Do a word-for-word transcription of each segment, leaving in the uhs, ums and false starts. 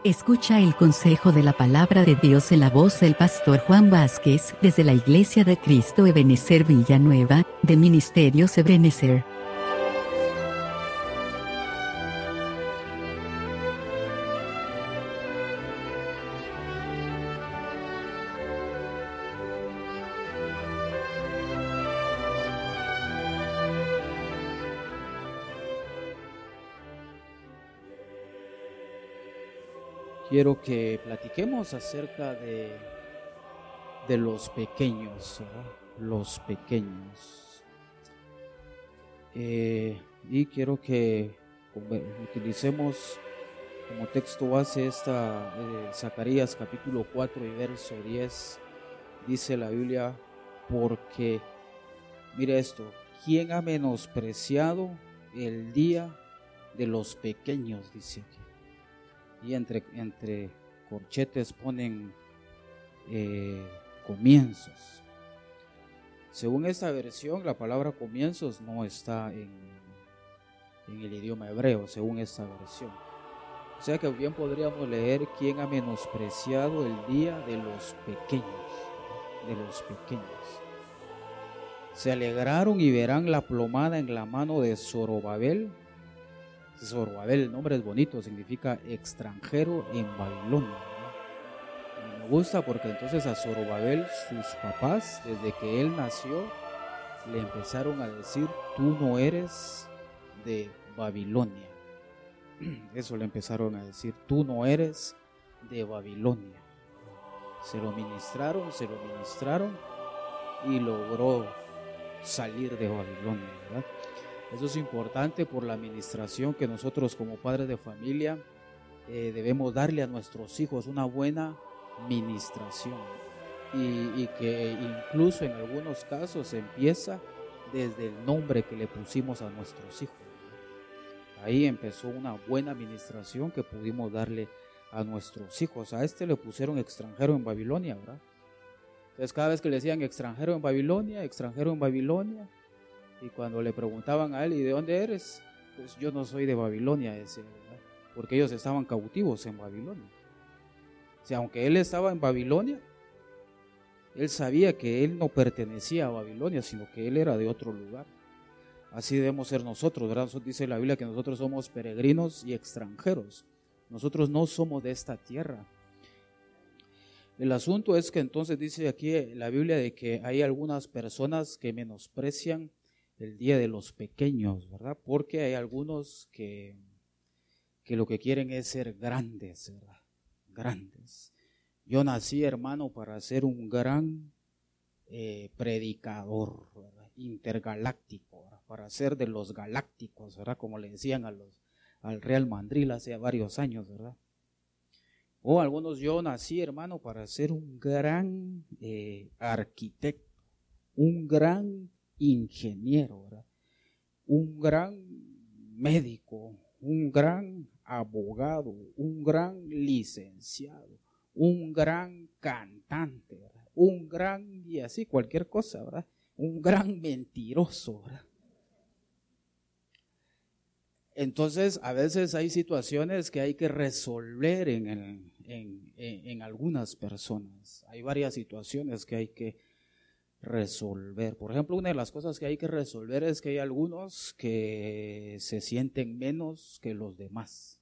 Escucha el consejo de la palabra de Dios en la voz del pastor Juan Vázquez desde la Iglesia de Cristo Ebenezer Villanueva, de Ministerios Ebenezer. Quiero que platiquemos acerca de, de los pequeños, ¿verdad? Los pequeños. Eh, y quiero que utilicemos como texto base esta eh, Zacarías capítulo cuatro y verso diez. Dice la Biblia, porque, mire esto, ¿quién ha menospreciado el día de los pequeños? Dice aquí. Y entre, entre corchetes ponen eh, comienzos. Según esta versión, la palabra comienzos no está en, en el idioma hebreo, según esta versión. O sea que bien podríamos leer, ¿quién ha menospreciado el día de los pequeños? De los pequeños. Se alegraron y verán la plomada en la mano de Zorobabel. Zorobabel, el nombre es bonito, significa extranjero en Babilonia, ¿no? Y me gusta porque entonces a Zorobabel, sus papás, desde que él nació, le empezaron a decir, tú no eres de Babilonia. Eso le empezaron a decir, tú no eres de Babilonia. Se lo ministraron, se lo ministraron y logró salir de Babilonia, ¿verdad? Eso es importante por la administración que nosotros como padres de familia eh, debemos darle a nuestros hijos una buena ministración y, y que incluso en algunos casos empieza desde el nombre que le pusimos a nuestros hijos. Ahí empezó una buena administración que pudimos darle a nuestros hijos. A este le pusieron extranjero en Babilonia, ¿verdad? Entonces cada vez que le decían extranjero en Babilonia, extranjero en Babilonia, y cuando le preguntaban a él, ¿y de dónde eres? Pues yo no soy de Babilonia, decía, ¿verdad? Porque ellos estaban cautivos en Babilonia. O sea, aunque él estaba en Babilonia, él sabía que él no pertenecía a Babilonia, sino que él era de otro lugar. Así debemos ser nosotros, ¿verdad? Dice la Biblia que nosotros somos peregrinos y extranjeros. Nosotros no somos de esta tierra. El asunto es que entonces dice aquí la Biblia de que hay algunas personas que menosprecian el día de los pequeños, ¿verdad? Porque hay algunos que, que lo que quieren es ser grandes, ¿verdad? Grandes. Yo nací, hermano, para ser un gran eh, predicador, ¿verdad? Intergaláctico, ¿verdad? Para ser de los galácticos, ¿verdad? Como le decían a los, al Real Madrid hace varios años, ¿verdad? O algunos, yo nací, hermano, para ser un gran eh, arquitecto, un gran ingeniero, ¿verdad? Un gran médico, un gran abogado, un gran licenciado, un gran cantante, ¿verdad? Un gran, y así cualquier cosa, ¿verdad? Un gran mentiroso, ¿verdad? Entonces, a veces hay situaciones que hay que resolver en, el, en, en, en algunas personas. Hay varias situaciones que hay que resolver. Por ejemplo, una de las cosas que hay que resolver es que hay algunos que se sienten menos que los demás.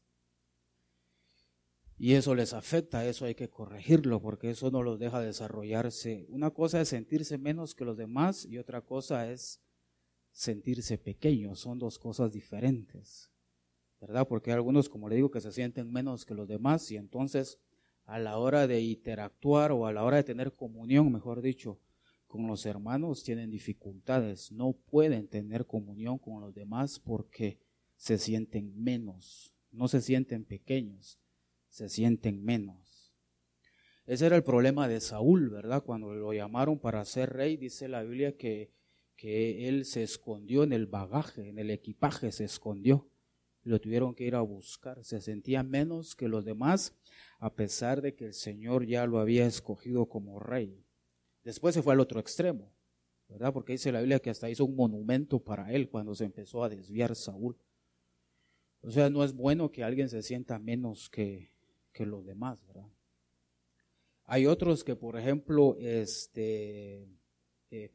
Y eso les afecta, eso hay que corregirlo, porque eso no los deja desarrollarse. Una cosa es sentirse menos que los demás y otra cosa es sentirse pequeños. Son dos cosas diferentes, ¿verdad? Porque hay algunos, como le digo, que se sienten menos que los demás y entonces a la hora de interactuar o a la hora de tener comunión, mejor dicho, con los hermanos tienen dificultades, no pueden tener comunión con los demás porque se sienten menos, no se sienten pequeños, se sienten menos. Ese era el problema de Saúl, ¿verdad? Cuando lo llamaron para ser rey, dice la Biblia que, que él se escondió en el bagaje, en el equipaje se escondió, lo tuvieron que ir a buscar, se sentía menos que los demás a pesar de que el Señor ya lo había escogido como rey. Después se fue al otro extremo, ¿verdad? Porque dice la Biblia que hasta hizo un monumento para él cuando se empezó a desviar Saúl. O sea, no es bueno que alguien se sienta menos que, que los demás, ¿verdad? Hay otros que, por ejemplo, este, eh,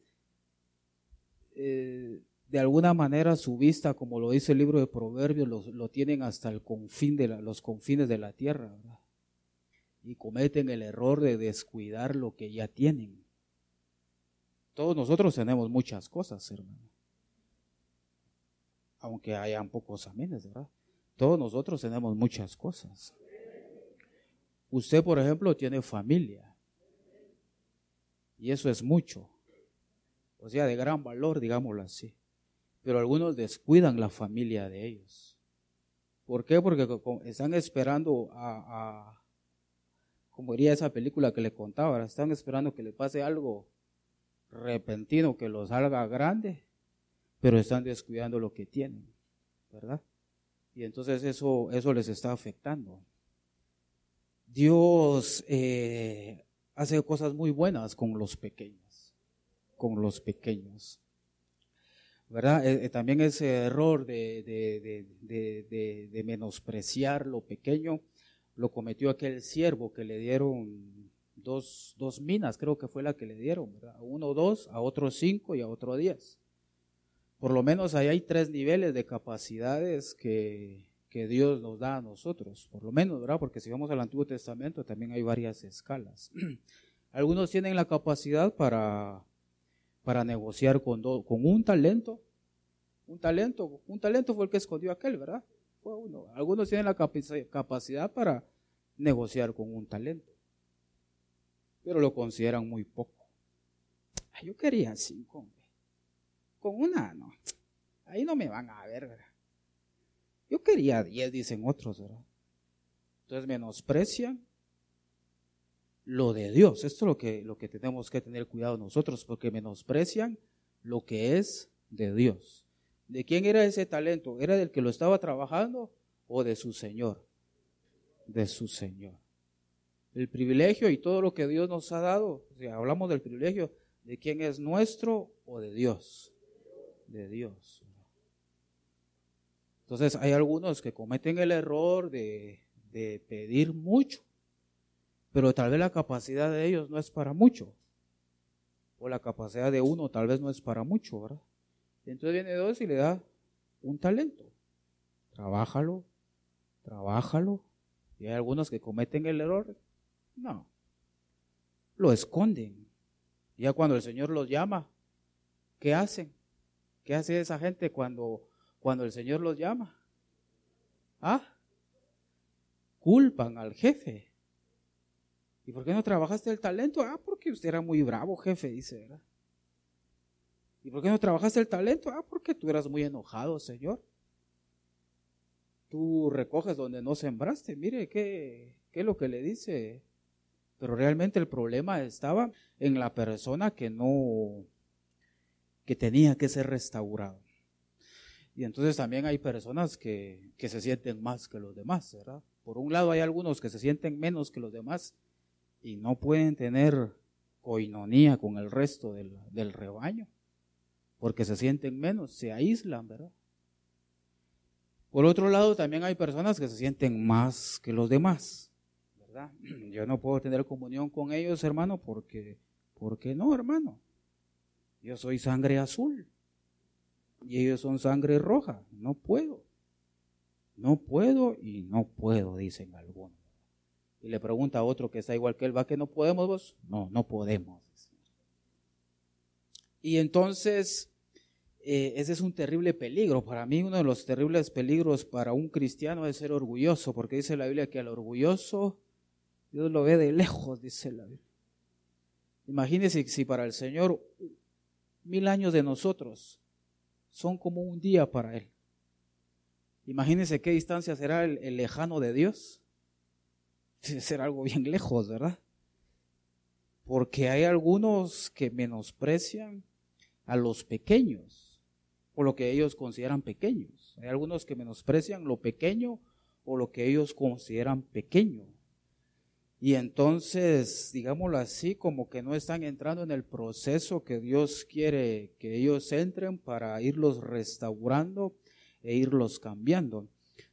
eh, de alguna manera su vista, como lo dice el libro de Proverbios, lo, lo tienen hasta el confín de la, los confines de la tierra, ¿verdad? Y cometen el error de descuidar lo que ya tienen. Todos nosotros tenemos muchas cosas, hermano. Aunque hayan pocos amenes, ¿verdad? Todos nosotros tenemos muchas cosas. Usted, por ejemplo, tiene familia. Y eso es mucho. O sea, de gran valor, digámoslo así. Pero algunos descuidan la familia de ellos. ¿Por qué? Porque están esperando a, a como diría esa película que le contaba, están esperando que le pase algo repentino, que los salga grande, pero están descuidando lo que tienen, ¿verdad? Y entonces eso, eso les está afectando. Dios eh, hace cosas muy buenas con los pequeños, con los pequeños. ¿Verdad? Eh, eh, también ese error de, de, de, de, de, de menospreciar lo pequeño lo cometió aquel siervo que le dieron dos, dos minas, creo que fue la que le dieron, ¿verdad? A uno dos, a otro cinco y a otro diez. Por lo menos ahí hay tres niveles de capacidades que, que Dios nos da a nosotros, por lo menos, ¿verdad? Porque si vamos al Antiguo Testamento también hay varias escalas. Algunos tienen la capacidad para... para negociar con, do, con un talento, un talento, un talento fue el que escondió aquel, ¿verdad? Fue uno. Algunos tienen la capac- capacidad para negociar con un talento, pero lo consideran muy poco. Ay, yo quería cinco, hombre. Con una, no, ahí no me van a ver, ¿verdad? Yo quería diez, dicen otros, ¿verdad? Entonces menosprecian lo de Dios. Esto es lo que, lo que tenemos que tener cuidado nosotros, porque menosprecian lo que es de Dios. ¿De quién era ese talento? ¿Era del que lo estaba trabajando o de su Señor? De su Señor. El privilegio y todo lo que Dios nos ha dado, o sea, hablamos del privilegio, ¿de quién es nuestro o de Dios? De Dios. Entonces hay algunos que cometen el error de, de pedir mucho, pero tal vez la capacidad de ellos no es para mucho, o la capacidad de uno tal vez no es para mucho, ¿verdad? Entonces viene Dios y le da un talento, trabájalo, trabájalo, y hay algunos que cometen el error, no, lo esconden, ya cuando el Señor los llama, ¿qué hacen? ¿Qué hace esa gente cuando, cuando el Señor los llama? ¿Ah? Culpan al jefe. ¿Y por qué no trabajaste el talento? Ah, porque usted era muy bravo, jefe, dice, ¿verdad? ¿Y por qué no trabajaste el talento? Ah, porque tú eras muy enojado, Señor. Tú recoges donde no sembraste. Mire, ¿qué, qué es lo que le dice? Pero realmente el problema estaba en la persona que no, que tenía que ser restaurado. Y entonces también hay personas que, que se sienten más que los demás, ¿verdad? Por un lado hay algunos que se sienten menos que los demás y no pueden tener coinonía con el resto del, del rebaño, porque se sienten menos, se aíslan, ¿verdad? Por otro lado, también hay personas que se sienten más que los demás, ¿verdad? Yo no puedo tener comunión con ellos, hermano, porque, porque no, hermano. Yo soy sangre azul y ellos son sangre roja, no puedo. No puedo y no puedo, dicen algunos. Y le pregunta a otro que está igual que él, ¿va que no podemos vos? No, no podemos. Y entonces, eh, ese es un terrible peligro. Para mí, uno de los terribles peligros para un cristiano es ser orgulloso, porque dice la Biblia que al orgulloso Dios lo ve de lejos, dice la Biblia. Imagínense si para el Señor mil años de nosotros son como un día para Él. Imagínense qué distancia será el, el lejano de Dios. Será algo bien lejos, ¿verdad? Porque hay algunos que menosprecian a los pequeños, o lo que ellos consideran pequeños. Hay algunos que menosprecian lo pequeño o lo que ellos consideran pequeño. Y entonces, digámoslo así, como que no están entrando en el proceso que Dios quiere que ellos entren para irlos restaurando e irlos cambiando.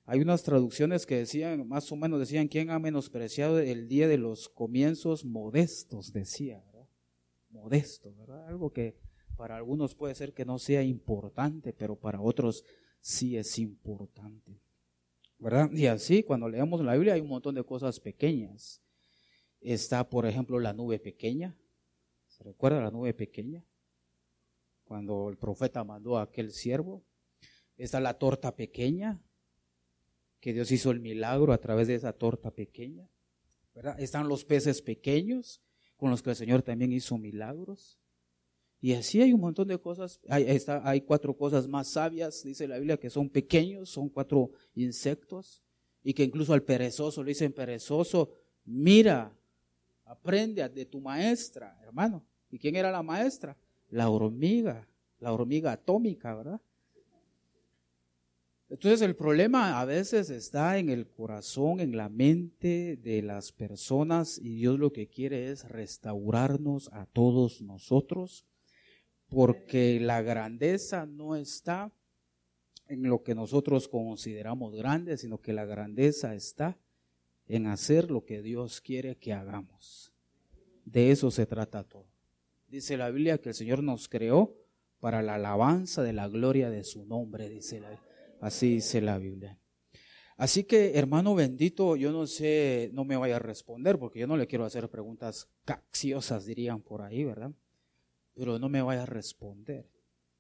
Hay unas traducciones que decían, más o menos decían, ¿quién ha menospreciado el día de los comienzos modestos? Decía, ¿verdad? Modesto, ¿verdad? Algo que para algunos puede ser que no sea importante, pero para otros sí es importante, ¿verdad? Y así, cuando leemos la Biblia hay un montón de cosas pequeñas. Está, por ejemplo, la nube pequeña. ¿Se recuerda la nube pequeña? Cuando el profeta mandó a aquel siervo. Está la torta pequeña, que Dios hizo el milagro a través de esa torta pequeña, ¿verdad? Están los peces pequeños, con los que el Señor también hizo milagros. Y así hay un montón de cosas. Hay, está, hay cuatro cosas más sabias, dice la Biblia, que son pequeños, son cuatro insectos, y que incluso al perezoso le dicen, perezoso, mira, aprende de tu maestra, hermano. ¿Y quién era la maestra? La hormiga, la hormiga atómica, ¿verdad? Entonces el problema a veces está en el corazón, en la mente de las personas, y Dios lo que quiere es restaurarnos a todos nosotros, porque la grandeza no está en lo que nosotros consideramos grande, sino que la grandeza está en hacer lo que Dios quiere que hagamos. De eso se trata todo. Dice la Biblia que el Señor nos creó para la alabanza de la gloria de su nombre, dice la Biblia. Así dice la Biblia. Así que, hermano bendito, yo no sé, no me vaya a responder, porque yo no le quiero hacer preguntas capciosas, dirían por ahí, ¿verdad? Pero no me vaya a responder.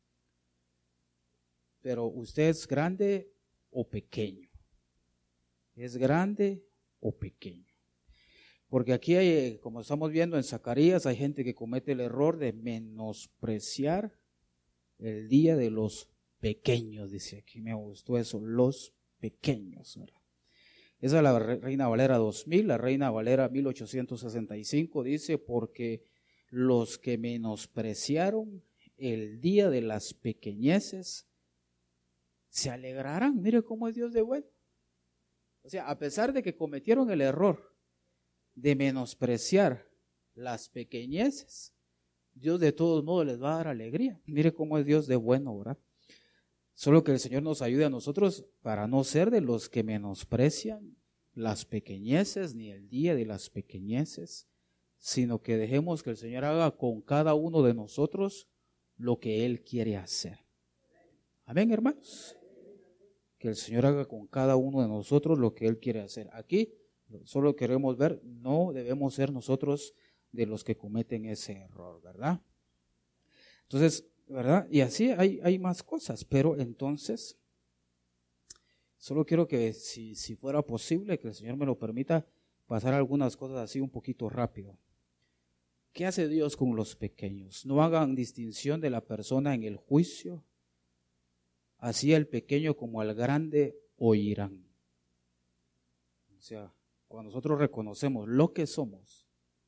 Pero usted es grande o pequeño. ¿Es grande o pequeño? Porque aquí hay, como estamos viendo en Zacarías, hay gente que comete el error de menospreciar el día de los pequeños, dice aquí, me gustó eso, los pequeños, ¿verdad? Esa es la Reina Valera dos mil, la Reina Valera mil ochocientos sesenta y cinco dice, porque los que menospreciaron el día de las pequeñeces se alegrarán. Mire cómo es Dios de bueno. O sea, a pesar de que cometieron el error de menospreciar las pequeñeces, Dios de todos modos les va a dar alegría. Mire cómo es Dios de bueno, ¿verdad? Solo que el Señor nos ayude a nosotros para no ser de los que menosprecian las pequeñeces ni el día de las pequeñeces, sino que dejemos que el Señor haga con cada uno de nosotros lo que Él quiere hacer. Amén, hermanos. Que el Señor haga con cada uno de nosotros lo que Él quiere hacer. Aquí solo queremos ver, no debemos ser nosotros de los que cometen ese error, ¿verdad? Entonces, ¿verdad? Y así hay, hay más cosas, pero entonces, solo quiero que si, si fuera posible, que el Señor me lo permita, pasar algunas cosas así un poquito rápido. ¿Qué hace Dios con los pequeños? No hagan distinción de la persona en el juicio, así al pequeño como al grande oirán. O sea, cuando nosotros reconocemos lo que somos,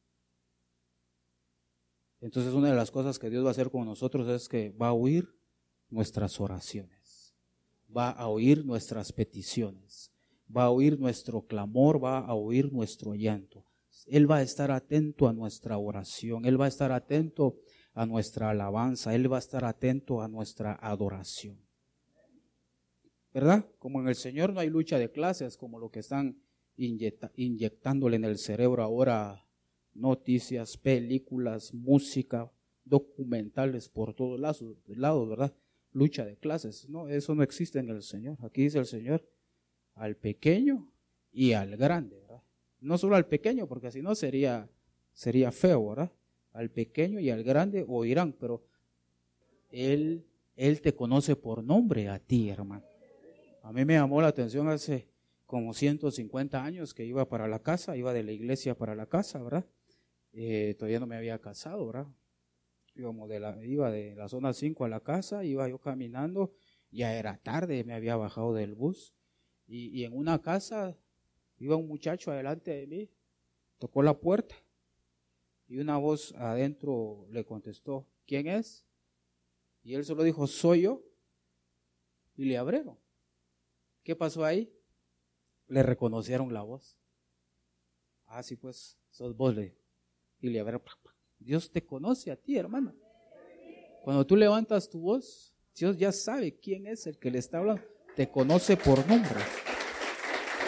entonces una de las cosas que Dios va a hacer con nosotros es que va a oír nuestras oraciones, va a oír nuestras peticiones, va a oír nuestro clamor, va a oír nuestro llanto. Él va a estar atento a nuestra oración, Él va a estar atento a nuestra alabanza, Él va a estar atento a nuestra adoración. ¿Verdad? Como en el Señor no hay lucha de clases, como lo que están inyecta, inyectándole en el cerebro ahora, noticias, películas, música, documentales por todos lados, lados, ¿verdad? Lucha de clases. No, eso no existe en el Señor. Aquí dice el Señor, al pequeño y al grande, ¿verdad? No solo al pequeño, porque si no sería, sería feo, ¿verdad? Al pequeño y al grande oirán, pero Él, Él te conoce por nombre a ti, hermano. A mí me llamó la atención hace como ciento cincuenta años que iba para la casa, iba de la iglesia para la casa, ¿verdad? Eh, todavía no me había casado, ¿verdad? Íbamos de la, iba de la zona cinco a la casa, iba yo caminando, ya era tarde, me había bajado del bus, y, y en una casa iba un muchacho adelante de mí, tocó la puerta, y una voz adentro le contestó, ¿quién es? Y él solo dijo, soy yo, y le abrieron. ¿Qué pasó ahí? Le reconocieron la voz. Ah, sí, pues, sos vos, le dijo. Y le abrieron. Dios te conoce a ti, hermano. Cuando tú levantas tu voz, Dios ya sabe quién es el que le está hablando. Te conoce por nombre.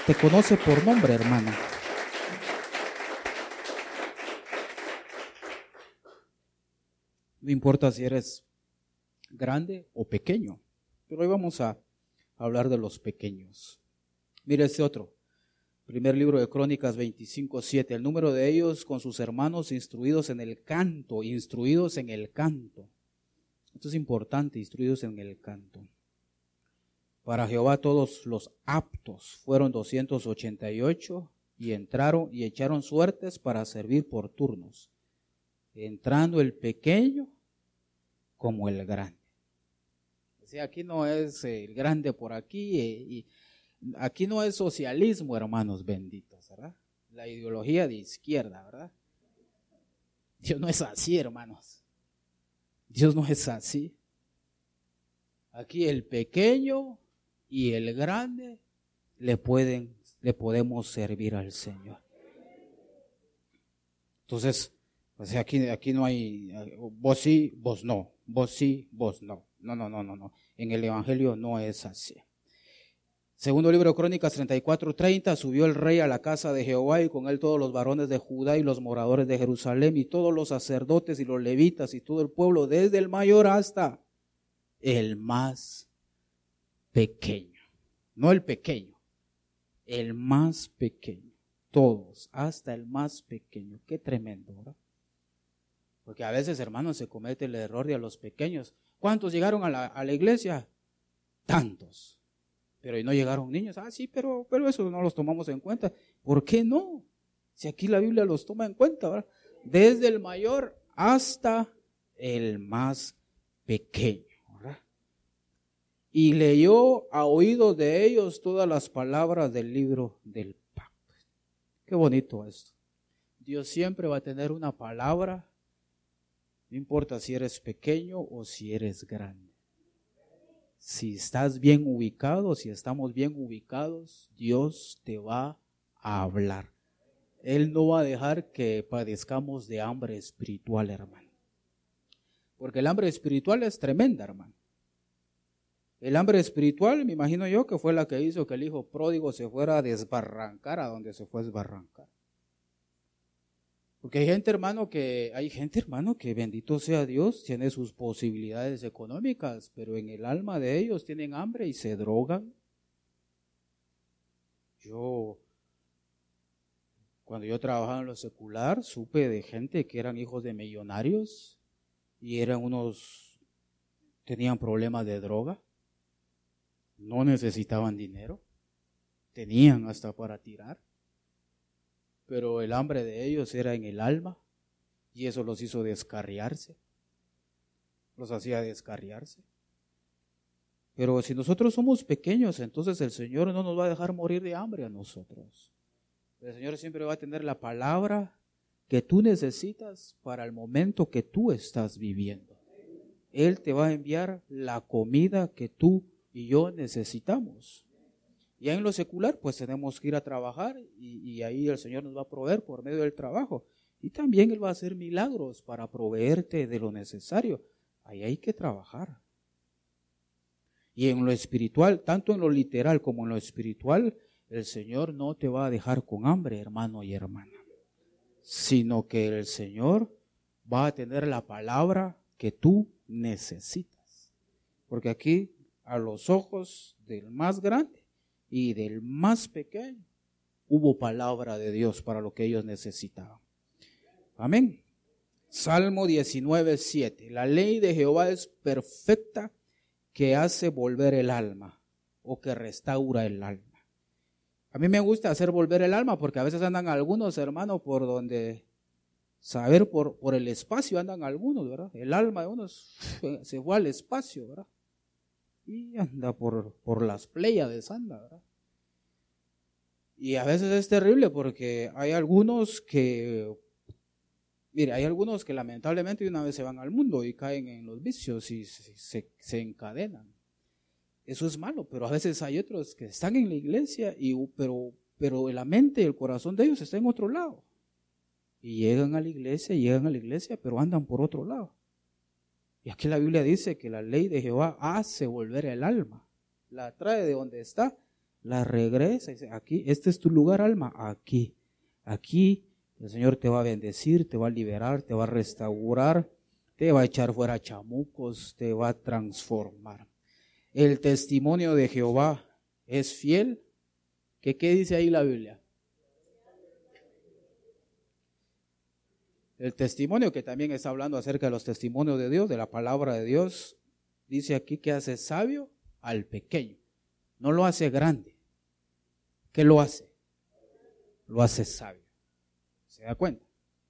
te conoce por nombre, hermano. No importa si eres grande o pequeño, pero hoy vamos a hablar de los pequeños. Mira este otro, primer libro de Crónicas veinticinco siete, el número de ellos con sus hermanos instruidos en el canto, instruidos en el canto. Esto es importante, instruidos en el canto. Para Jehová todos los aptos fueron doscientos ochenta y ocho y entraron y echaron suertes para servir por turnos, entrando el pequeño como el grande. O sea, aquí no es el grande por aquí, y aquí no es socialismo, hermanos benditos, ¿verdad? La ideología de izquierda, ¿verdad? Dios no es así, hermanos. Dios no es así. Aquí el pequeño y el grande le pueden, le podemos servir al Señor. Entonces, o sea, aquí, aquí no hay, vos sí, vos no, vos sí, vos no. No, no, no, no, no. En el Evangelio no es así. Segundo libro de Crónicas treinta y cuatro treinta, subió el rey a la casa de Jehová y con él todos los varones de Judá y los moradores de Jerusalén y todos los sacerdotes y los levitas y todo el pueblo, desde el mayor hasta el más pequeño. No el pequeño, el más pequeño. Todos, hasta el más pequeño. Qué tremendo, ¿verdad? Porque a veces, hermanos, se comete el error de a los pequeños. ¿Cuántos llegaron a la, a la iglesia? Tantos. Pero y no llegaron niños. Ah, sí, pero, pero eso no los tomamos en cuenta. ¿Por qué no? Si aquí la Biblia los toma en cuenta, ¿verdad? Desde el mayor hasta el más pequeño, ¿verdad? Y leyó a oídos de ellos todas las palabras del libro del pacto. Qué bonito esto. Dios siempre va a tener una palabra. No importa si eres pequeño o si eres grande. Si estás bien ubicado, si estamos bien ubicados, Dios te va a hablar. Él no va a dejar que padezcamos de hambre espiritual, hermano. Porque el hambre espiritual es tremenda, hermano. El hambre espiritual, me imagino yo, que fue la que hizo que el hijo pródigo se fuera a desbarrancar a donde se fue a desbarrancar. Porque hay gente, hermano, que hay gente, hermano, que bendito sea Dios, tiene sus posibilidades económicas, pero en el alma de ellos tienen hambre y se drogan. Yo, cuando yo trabajaba en lo secular, supe de gente que eran hijos de millonarios y eran unos, tenían problemas de droga, no necesitaban dinero, tenían hasta para tirar. Pero el hambre de ellos era en el alma y eso los hizo descarriarse, los hacía descarriarse. Pero si nosotros somos pequeños, entonces el Señor no nos va a dejar morir de hambre a nosotros. El Señor siempre va a tener la palabra que tú necesitas para el momento que tú estás viviendo. Él te va a enviar la comida que tú y yo necesitamos. Ya en lo secular, pues tenemos que ir a trabajar y, y ahí el Señor nos va a proveer por medio del trabajo. Y también Él va a hacer milagros para proveerte de lo necesario. Ahí hay que trabajar. Y en lo espiritual, tanto en lo literal como en lo espiritual, el Señor no te va a dejar con hambre, hermano y hermana, sino que el Señor va a tener la palabra que tú necesitas. Porque aquí, a los ojos del más grande y del más pequeño, hubo palabra de Dios para lo que ellos necesitaban. Amén. Salmo diecinueve siete. La ley de Jehová es perfecta, que hace volver el alma, o que restaura el alma. A mí me gusta hacer volver el alma, porque a veces andan algunos, hermanos, por donde, saber por, por el espacio andan algunos, ¿verdad? El alma de unos se fue al espacio, ¿verdad? Y anda por, por las pléyades, anda, ¿verdad? Y a veces es terrible porque hay algunos que, mire, hay algunos que lamentablemente una vez se van al mundo y caen en los vicios y se, se, se encadenan. Eso es malo, pero a veces hay otros que están en la iglesia, y, pero, pero la mente y el corazón de ellos está en otro lado. Y llegan a la iglesia, llegan a la iglesia, pero andan por otro lado. Y aquí la Biblia dice que la ley de Jehová hace volver el alma, la trae de donde está la regresa. Dice, aquí, este es tu lugar, alma, aquí, aquí el Señor te va a bendecir, te va a liberar, te va a restaurar, te va a echar fuera chamucos, te va a transformar. El testimonio de Jehová es fiel. ¿Qué, qué dice ahí la Biblia? El testimonio, que también está hablando acerca de los testimonios de Dios, de la palabra de Dios, dice aquí que hace sabio al pequeño. No lo hace grande. ¿Qué lo hace? Lo hace sabio. ¿Se da cuenta?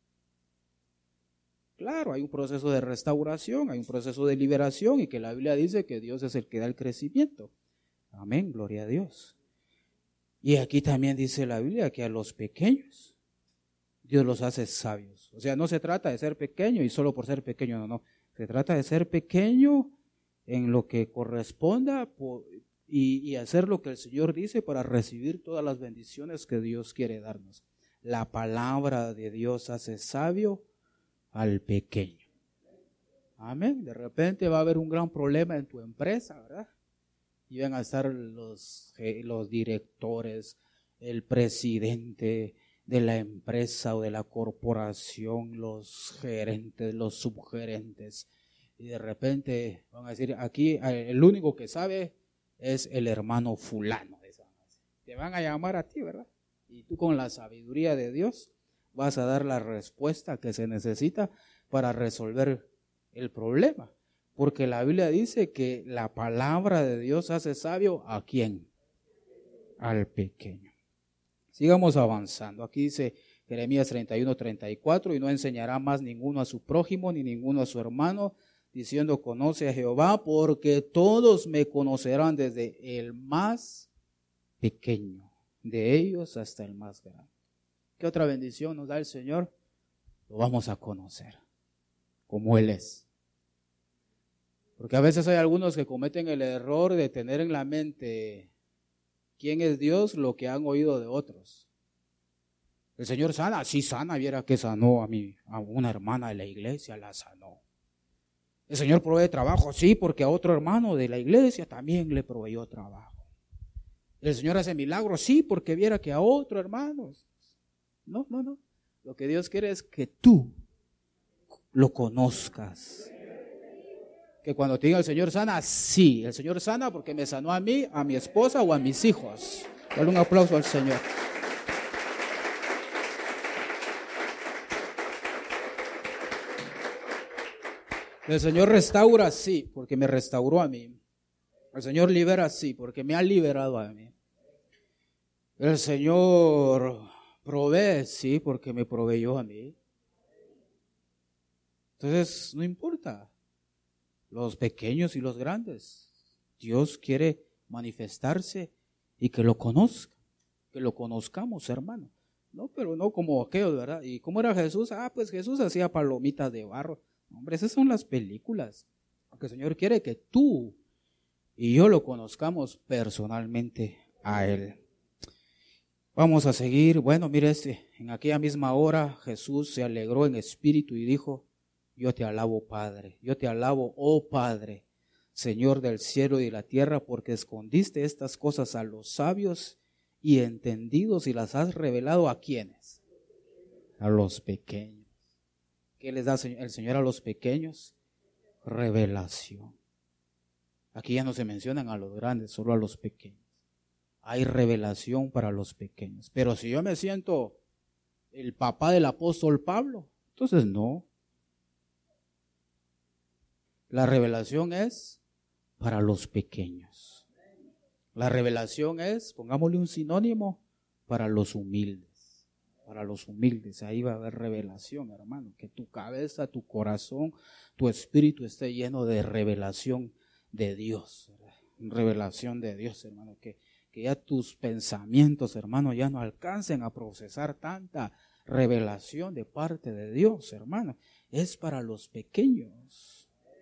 Claro, hay un proceso de restauración, hay un proceso de liberación, y que la Biblia dice que Dios es el que da el crecimiento. Amén, gloria a Dios. Y aquí también dice la Biblia que a los pequeños Dios los hace sabios. O sea, no se trata de ser pequeño y solo por ser pequeño, no, no. Se trata de ser pequeño en lo que corresponda por, y, y hacer lo que el Señor dice para recibir todas las bendiciones que Dios quiere darnos. La palabra de Dios hace sabio al pequeño. Amén. De repente va a haber un gran problema en tu empresa, ¿verdad? Y van a estar los, los directores, el presidente de la empresa o de la corporación, los gerentes, los subgerentes. Y de repente van a decir, aquí el único que sabe es el hermano fulano. Te van a llamar a ti, ¿verdad? Y tú con la sabiduría de Dios vas a dar la respuesta que se necesita para resolver el problema. Porque la Biblia dice que la palabra de Dios hace sabio ¿a quién? Al pequeño. Sigamos avanzando. Aquí dice Jeremías treinta y uno, treinta y cuatro, y no enseñará más ninguno a su prójimo ni ninguno a su hermano, diciendo, conoce a Jehová, porque todos me conocerán desde el más pequeño de ellos hasta el más grande. ¿Qué otra bendición nos da el Señor? Lo vamos a conocer como Él es. Porque a veces hay algunos que cometen el error de tener en la mente quién es Dios, lo que han oído de otros. El Señor sana, sí sana, viera que sanó a mí, a una hermana de la iglesia, la sanó. El Señor provee trabajo, sí, porque a otro hermano de la iglesia también le proveyó trabajo. El Señor hace milagros, sí, porque viera que a otro hermano. No, no, no. Lo que Dios quiere es que tú lo conozcas. Que cuando te diga el Señor sana, sí, el Señor sana porque me sanó a mí, a mi esposa o a mis hijos. Dale un aplauso al Señor. El Señor restaura, sí, porque me restauró a mí. El Señor libera, sí, porque me ha liberado a mí. El Señor provee, sí, porque me proveyó a mí. Entonces, no importa los pequeños y los grandes. Dios quiere manifestarse y que lo conozca, que lo conozcamos, hermano. No, pero no como aquellos, ¿verdad? ¿Y cómo era Jesús? Ah, pues Jesús hacía palomitas de barro. Hombre, esas son las películas. Porque el Señor quiere que tú y yo lo conozcamos personalmente a Él. Vamos a seguir. Bueno, mire este, en aquella misma hora Jesús se alegró en espíritu y dijo, yo te alabo, Padre, yo te alabo, oh Padre, Señor del cielo y de la tierra, porque escondiste estas cosas a los sabios y entendidos y las has revelado ¿a quiénes? A los pequeños. ¿Qué les da el Señor a los pequeños? Revelación. Aquí ya no se mencionan a los grandes, solo a los pequeños. Hay revelación para los pequeños. Pero si yo me siento el papá del apóstol Pablo, entonces no. La revelación es para los pequeños. La revelación es, pongámosle un sinónimo, para los humildes. Para los humildes, ahí va a haber revelación, hermano. Que tu cabeza, tu corazón, tu espíritu esté lleno de revelación de Dios. ¿Verdad? Revelación de Dios, hermano. Que, que ya tus pensamientos, hermano, ya no alcancen a procesar tanta revelación de parte de Dios, hermano. Es para los pequeños.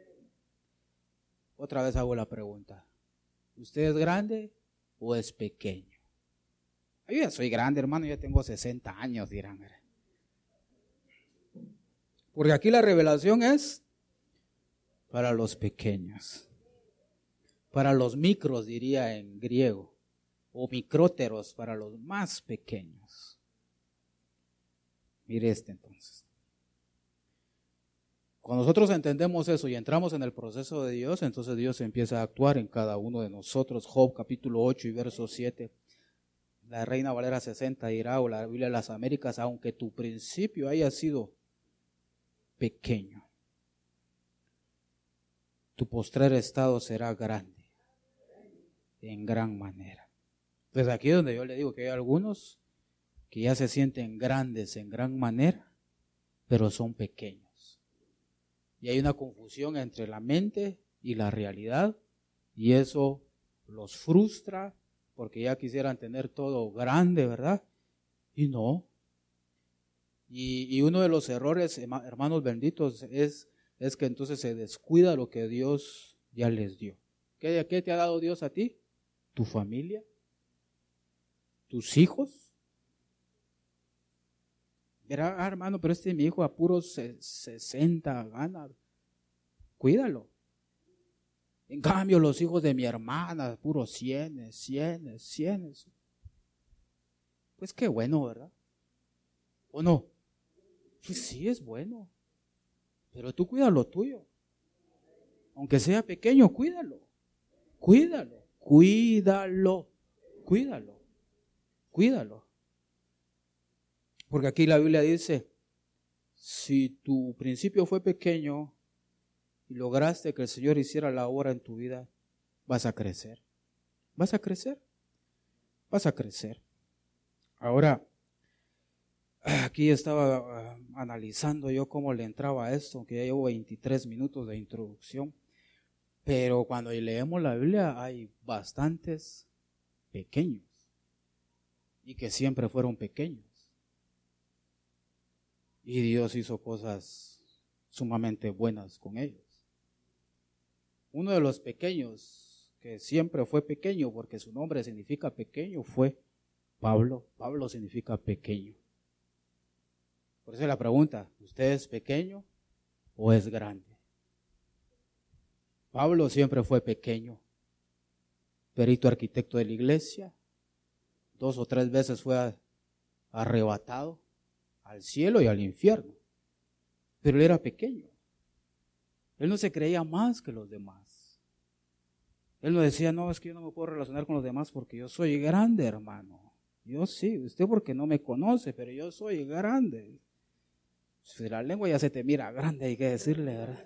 Otra vez hago la pregunta. ¿Usted es grande o es pequeño? Yo ya soy grande, hermano, ya tengo sesenta años, dirán. Porque aquí la revelación es para los pequeños. Para los micros, diría en griego. o micróteros para los más pequeños. Mire este entonces. Cuando nosotros entendemos eso y entramos en el proceso de Dios, entonces Dios empieza a actuar en cada uno de nosotros. Job capítulo ocho y verso siete. La Reina Valera sesenta dirá, o la Biblia de las Américas, aunque tu principio haya sido pequeño, tu postrer estado será grande, en gran manera. Pues aquí es donde yo le digo que hay algunos que ya se sienten grandes en gran manera, pero son pequeños. Y hay una confusión entre la mente y la realidad, y eso los frustra, porque ya quisieran tener todo grande, ¿verdad? Y no. Y, y uno de los errores, hermanos benditos, es, es que entonces se descuida lo que Dios ya les dio. ¿Qué, qué te ha dado Dios a ti? ¿Tu familia? ¿Tus hijos? Verá, ah, hermano, pero este mi hijo a puros sesenta gana. Cuídalo. En cambio, los hijos de mi hermana, puros cienes, cienes, cienes. Pues qué bueno, ¿verdad? ¿O no? Pues sí, es bueno. Pero tú cuida lo tuyo. Aunque sea pequeño, cuídalo. Cuídalo. Cuídalo. Cuídalo. Cuídalo. Porque aquí la Biblia dice, si tu principio fue pequeño y lograste que el Señor hiciera la obra en tu vida, vas a crecer. ¿Vas a crecer? Vas a crecer. Ahora, aquí estaba uh, analizando yo cómo le entraba a esto, aunque ya llevo veintitrés minutos de introducción, pero cuando leemos la Biblia hay bastantes pequeños y que siempre fueron pequeños. Y Dios hizo cosas sumamente buenas con ellos. Uno de los pequeños, que siempre fue pequeño, porque su nombre significa pequeño, fue Pablo. Pablo significa pequeño. Por eso la pregunta, ¿usted es pequeño o es grande? Pablo siempre fue pequeño. Perito arquitecto de la iglesia. Dos o tres veces fue arrebatado al cielo y al infierno. Pero él era pequeño. Él no se creía más que los demás. Él no decía, no, es que yo no me puedo relacionar con los demás porque yo soy grande, hermano. Yo sí, usted porque no me conoce, pero yo soy grande. Si la lengua ya se te mira grande, hay que decirle, ¿verdad?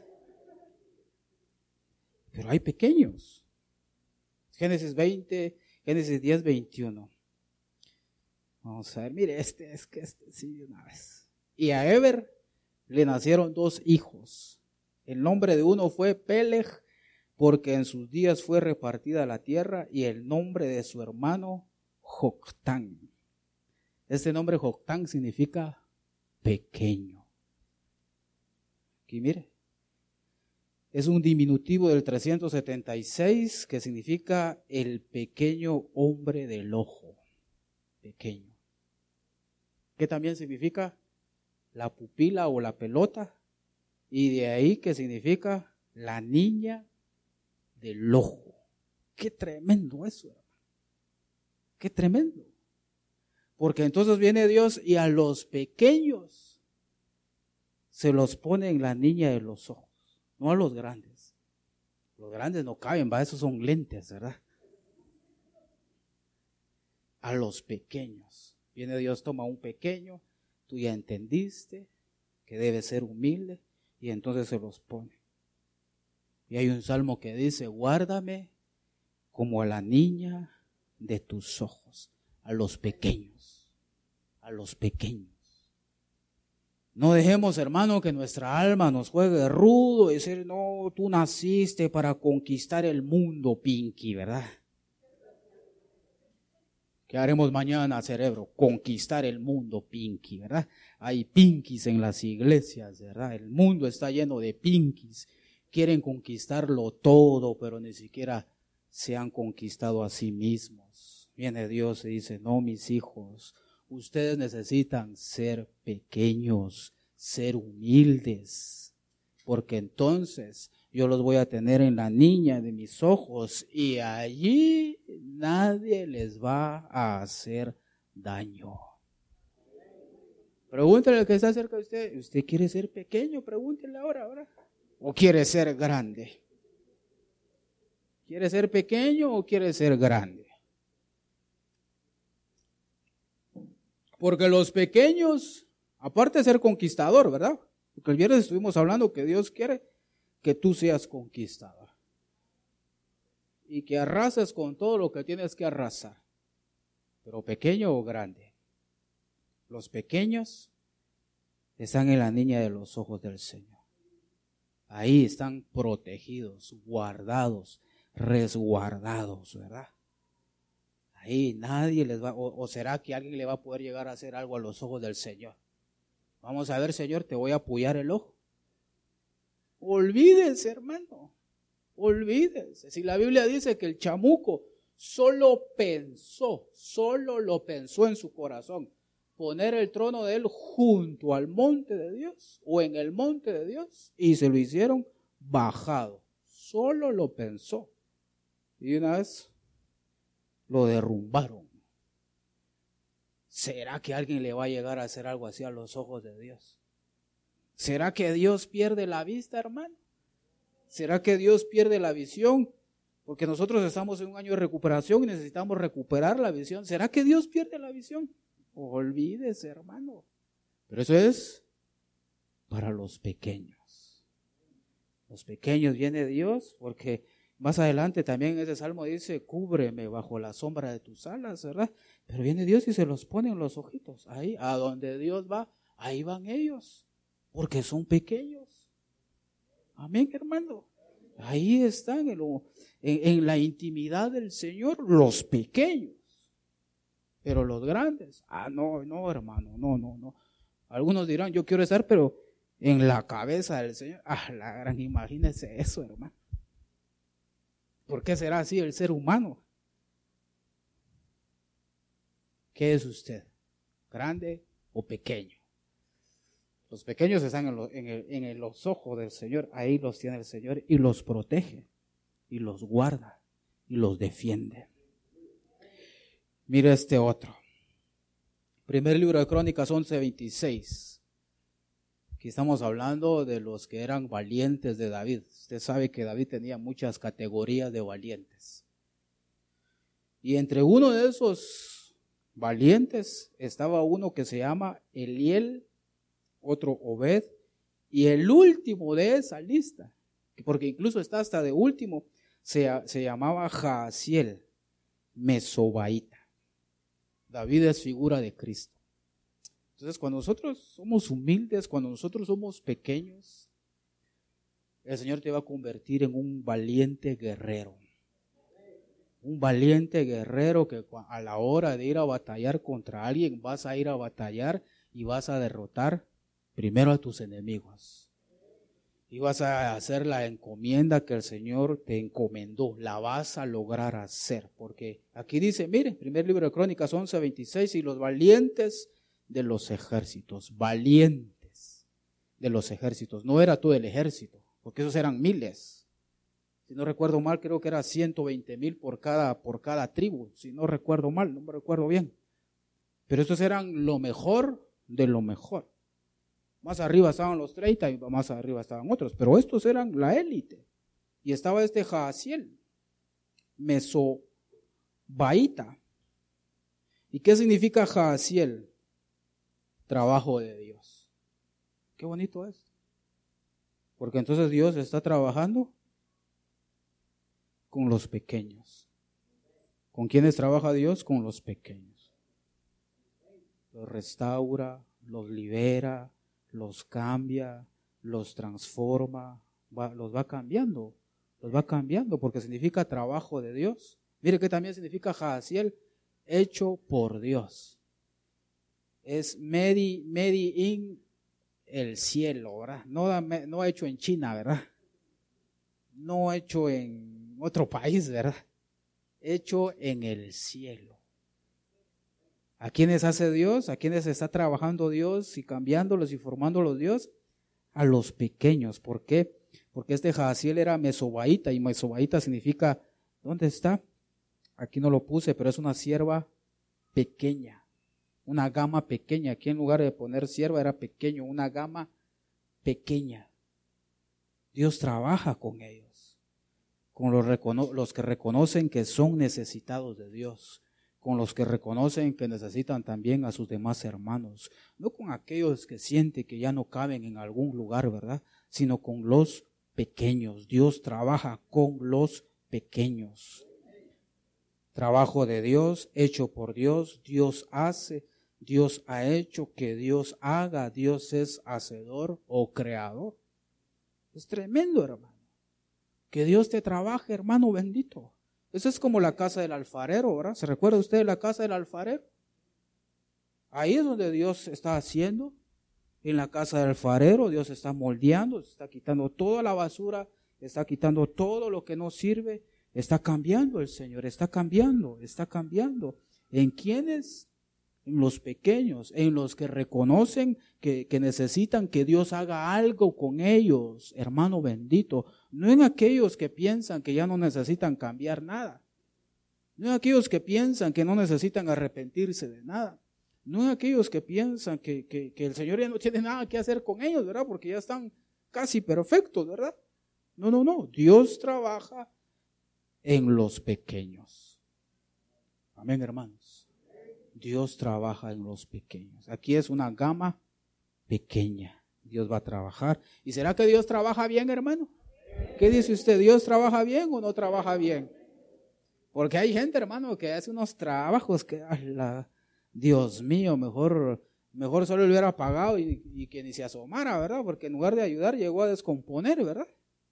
Pero hay pequeños. Génesis veinte, Génesis diez, veintiuno. Vamos a ver, mire, este es que este sí de una vez. Y a Eber le nacieron dos hijos. El nombre de uno fue Peleg, porque en sus días fue repartida la tierra, y el nombre de su hermano Joctán. Este nombre Joctán significa pequeño. Aquí mire, es un diminutivo del trescientos setenta y seis que significa el pequeño hombre del ojo. Pequeño. ¿Qué también significa? La pupila o la pelota. Y de ahí que significa la niña del ojo. Qué tremendo eso, hermano. Qué tremendo. Porque entonces viene Dios y a los pequeños se los pone en la niña de los ojos, no a los grandes. Los grandes no caben, va, esos son lentes, ¿verdad? A los pequeños. Viene Dios, toma un pequeño, tú ya entendiste que debe ser humilde y entonces se los pone. Y hay un salmo que dice, guárdame como a la niña de tus ojos, a los pequeños, a los pequeños. No dejemos, hermano, que nuestra alma nos juegue rudo y decir, no, tú naciste para conquistar el mundo, Pinky, ¿verdad? ¿Qué haremos mañana, cerebro? Conquistar el mundo, Pinky, ¿verdad? Hay Pinkies en las iglesias, ¿verdad? El mundo está lleno de Pinkies. Quieren conquistarlo todo, pero ni siquiera se han conquistado a sí mismos. Viene Dios y dice, no, mis hijos, ustedes necesitan ser pequeños, ser humildes, porque entonces yo los voy a tener en la niña de mis ojos y allí nadie les va a hacer daño. Pregúntele al que está cerca de usted, ¿usted quiere ser pequeño? Pregúntele ahora, ahora. ¿O quiere ser grande? ¿Quiere ser pequeño o quiere ser grande? Porque los pequeños, aparte de ser conquistador, ¿verdad? Porque el viernes estuvimos hablando que Dios quiere que tú seas conquistador. Y que arrases con todo lo que tienes que arrasar. Pero pequeño o grande. Los pequeños están en la niña de los ojos del Señor. Ahí están protegidos, guardados, resguardados, ¿verdad? Ahí nadie les va, o, o será que alguien le va a poder llegar a hacer algo a los ojos del Señor. Vamos a ver, Señor, te voy a apoyar el ojo. Olvídense, hermano, olvídense. Si la Biblia dice que el chamuco solo pensó, solo lo pensó en su corazón, poner el trono de él junto al monte de Dios o en el monte de Dios, y se lo hicieron bajado. Solo lo pensó. Y una vez lo derrumbaron. ¿Será que alguien le va a llegar a hacer algo así a los ojos de Dios? ¿Será que Dios pierde la vista, hermano? ¿Será que Dios pierde la visión? Porque nosotros estamos en un año de recuperación y necesitamos recuperar la visión. ¿Será que Dios pierde la visión? Olvídese, hermano. Pero eso es para los pequeños. Los pequeños viene Dios, porque más adelante también ese salmo dice, cúbreme bajo la sombra de tus alas, ¿verdad? Pero viene Dios y se los pone en los ojitos. Ahí, a donde Dios va, ahí van ellos, porque son pequeños. Amén, hermano. Ahí están en, lo, en, en la intimidad del Señor los pequeños. Pero los grandes, ah, no, no, hermano, no, no, no. Algunos dirán, yo quiero estar, pero en la cabeza del Señor. Ah, la gran, imagínese eso, hermano. ¿Por qué será así el ser humano? ¿Qué es usted? ¿Grande o pequeño? Los pequeños están en, lo, en, el, en los ojos del Señor, ahí los tiene el Señor y los protege, y los guarda, y los defiende. Mira este otro. Primer libro de Crónicas once veintiséis. Aquí estamos hablando de los que eran valientes de David. Usted sabe que David tenía muchas categorías de valientes. Y entre uno de esos valientes estaba uno que se llama Eliel, otro Obed, y el último de esa lista, porque incluso está hasta de último, se, se llamaba Jaasiel, Mesobaíta. David es figura de Cristo. Entonces, cuando nosotros somos humildes, cuando nosotros somos pequeños, el Señor te va a convertir en un valiente guerrero. Un valiente guerrero que a la hora de ir a batallar contra alguien, vas a ir a batallar y vas a derrotar primero a tus enemigos. Y vas a hacer la encomienda que el Señor te encomendó, la vas a lograr hacer. Porque aquí dice, mire, primer libro de Crónicas once veintiséis, y los valientes de los ejércitos, valientes de los ejércitos, no era todo el ejército, porque esos eran miles. Si no recuerdo mal, creo que era ciento veinte mil por cada, por cada tribu, si no recuerdo mal, no me recuerdo bien. Pero estos eran lo mejor de lo mejor. Más arriba estaban los treinta y más arriba estaban otros, pero estos eran la élite. Y estaba este Jaasiel, Mesobaíta. ¿Y qué significa Jaasiel? Trabajo de Dios. Qué bonito es. Porque entonces Dios está trabajando con los pequeños. ¿Con quiénes trabaja Dios? Con los pequeños. Los restaura, los libera, los cambia, los transforma, va, los va cambiando, los va cambiando porque significa trabajo de Dios. Mire que también significa Jaasiel, hecho por Dios. Es made, made in el cielo, ¿verdad? No, no hecho en China, ¿verdad? No hecho en otro país, ¿verdad? Hecho en el cielo. ¿A quiénes hace Dios? ¿A quiénes está trabajando Dios y cambiándolos y formándolos Dios? A los pequeños. ¿Por qué? Porque este Jaasiel era mesobaíta y mesobaíta significa, ¿dónde está? aquí no lo puse, pero es una sierva pequeña, una gama pequeña. Aquí en lugar de poner sierva era pequeño, una gama pequeña. Dios trabaja con ellos, con los, recono- los que reconocen que son necesitados de Dios, con los que reconocen que necesitan también a sus demás hermanos, no con aquellos que sienten que ya no caben en algún lugar, ¿verdad? Sino con los pequeños. Dios trabaja con los pequeños. Trabajo de Dios, hecho por Dios, Dios hace, Dios ha hecho, que Dios haga, Dios es hacedor o creador. Es tremendo, hermano. Que Dios te trabaje, hermano bendito. Eso es como la casa del alfarero, ¿verdad? ¿Se recuerda usted de la casa del alfarero? Ahí es donde Dios está haciendo. En la casa del alfarero Dios está moldeando, está quitando toda la basura, está quitando todo lo que no sirve. Está cambiando el Señor, está cambiando, está cambiando. ¿En quiénes? En los pequeños, en los que reconocen que, que necesitan que Dios haga algo con ellos, hermano bendito. No en aquellos que piensan que ya no necesitan cambiar nada. No en aquellos que piensan que no necesitan arrepentirse de nada. No en aquellos que piensan que, que, que el Señor ya no tiene nada que hacer con ellos, ¿verdad? Porque ya están casi perfectos, ¿verdad? No, no, no. Dios trabaja en los pequeños. Amén, hermanos. Dios trabaja en los pequeños. Aquí es una gama pequeña. Dios va a trabajar. ¿Y será que Dios trabaja bien, hermano? ¿Qué dice usted? ¿Dios trabaja bien o no trabaja bien? Porque hay gente, hermano, que hace unos trabajos que, ala, Dios mío, mejor, mejor solo le hubiera pagado y, y que ni se asomara, ¿verdad? Porque en lugar de ayudar llegó a descomponer, ¿verdad?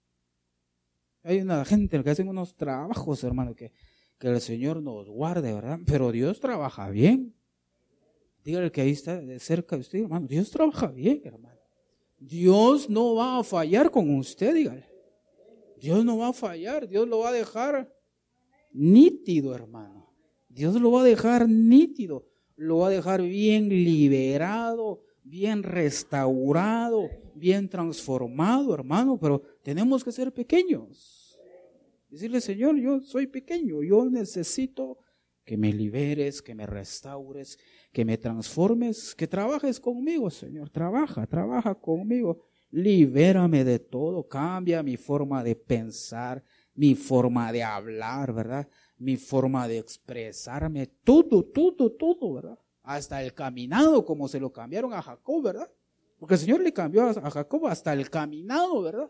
Hay una gente que hace unos trabajos, hermano, que Que el Señor nos guarde, ¿verdad? Pero Dios trabaja bien. Dígale que ahí está de cerca de usted, hermano. Dios trabaja bien, hermano. Dios no va a fallar con usted, dígale. Dios no va a fallar. Dios lo va a dejar nítido, hermano. Dios lo va a dejar nítido. Lo va a dejar bien liberado, bien restaurado, bien transformado, hermano. Pero tenemos que ser pequeños. Decirle, Señor, yo soy pequeño, yo necesito que me liberes, que me restaures, que me transformes, que trabajes conmigo, Señor. Trabaja, trabaja conmigo. Libérame de todo, cambia mi forma de pensar, mi forma de hablar, ¿verdad? Mi forma de expresarme, todo, todo, todo, ¿verdad? Hasta el caminado, como se lo cambiaron a Jacob, ¿verdad? Porque el Señor le cambió a Jacob hasta el caminado, ¿verdad?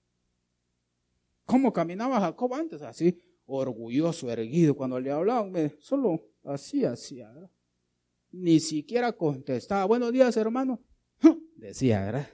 ¿Cómo caminaba Jacob antes? Así, orgulloso, erguido. Cuando le hablaban, me, solo así hacía, ¿verdad? Ni siquiera contestaba. Buenos días, hermano. Decía, ¿verdad?